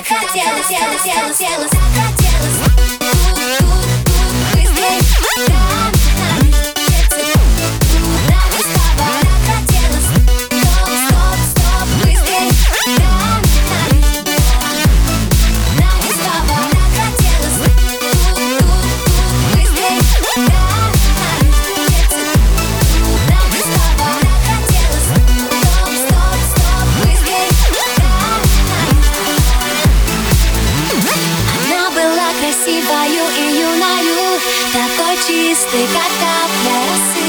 так хотелось, хотелось, хотелось, хотелось. Быстрей, да, сердце, нам без слова так хотелось. Стоп, стоп, стоп, быстрей, да, нам без слова так хотелось. Быстрей, да, сердце, нам без слова так хотелось. Стоп, стоп, стоп, быстрей, да. Она была красивою и юною, такой чистой, как капля росы.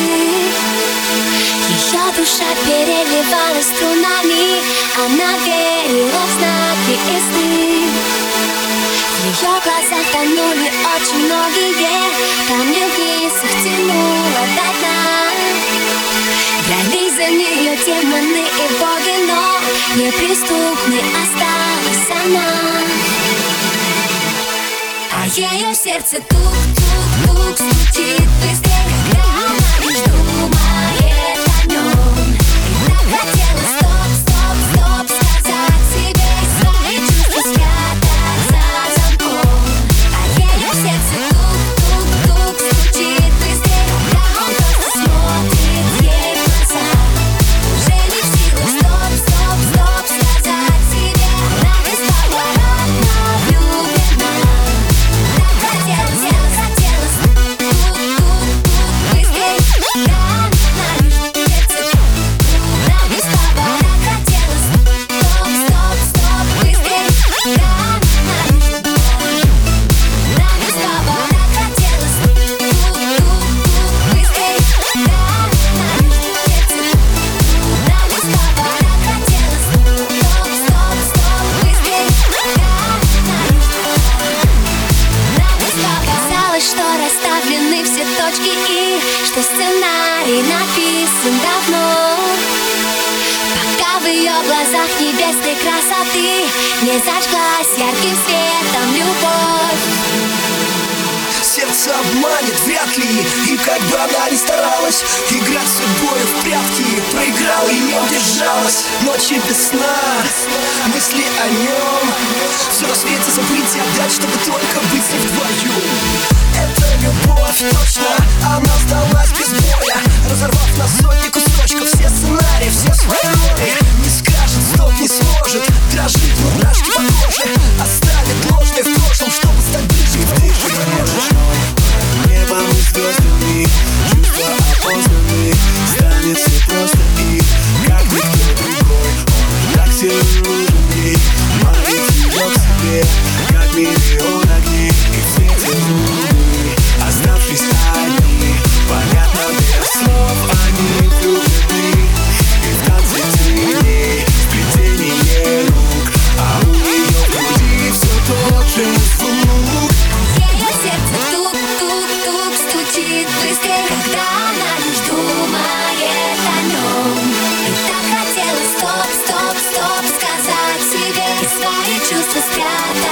Ее душа переливалась струнами, она верила в знаки и сны. В ее глазах тонули очень многие камни вниз, их тянуло до дна. Дрались за нее демоны и боги, но неприступной осталась она. А ее сердце тук-тук-тук стучит быстрее, когда она лишь думает о нем. И так хотелось стоп-стоп-стоп сказать себе свои чувства, спрятать за замком. А ее сердце тук-тук-тук стучит быстрее, когда он просто смотрит ей в глаза. Уже не в силах стоп-стоп-стоп сказать себе, она бесповоротно влюблена. Хотелось, хотелось, быстрей, да, сердце, нам без слова так хотелось. Стоп, стоп, стоп, быстрей, да, нам без слова так хотелось. Быстрей, да, сердце, нам без слова так хотелось. Стоп, стоп, стоп, быстрей, да. Казалось, что расставлены все точки и что сценарий написан давно. Пока в ее глазах небесной красоты не зажглась ярким светом любовь. Сердце обманет вряд ли, и как бы она ни старалась играть с судьбой в прятки, проиграла и не удержалась. Ночи без сна, мысли о нем, все на свете забыть и отдать, чтобы только быть с ним вдвоем. Это любовь, точно, она сдалась без боя, разорвав на сотни кусочков все сценарии, все свои роли. Не скажет стоп, не сможет, дрожит мурашки по коже, оставит ложное в прошлом, чтобы стать ближе, и ты же можешь. Небом и звездами чувства опознаны, станет все просто и как никто другой. Он так сильно нужен ей, манит ее к себе, как миллион огней. И в свете луны, оставшись одни, понятно без слов, они влюблены. И в танце теней, сплетение рук, а у нее в груди все тот же звук. Ее сердце тук-тук-тук стучит быстрее, когда она лишь думает о нем. И так хотелось стоп-стоп-стоп сказать себе и свои чувства спрятать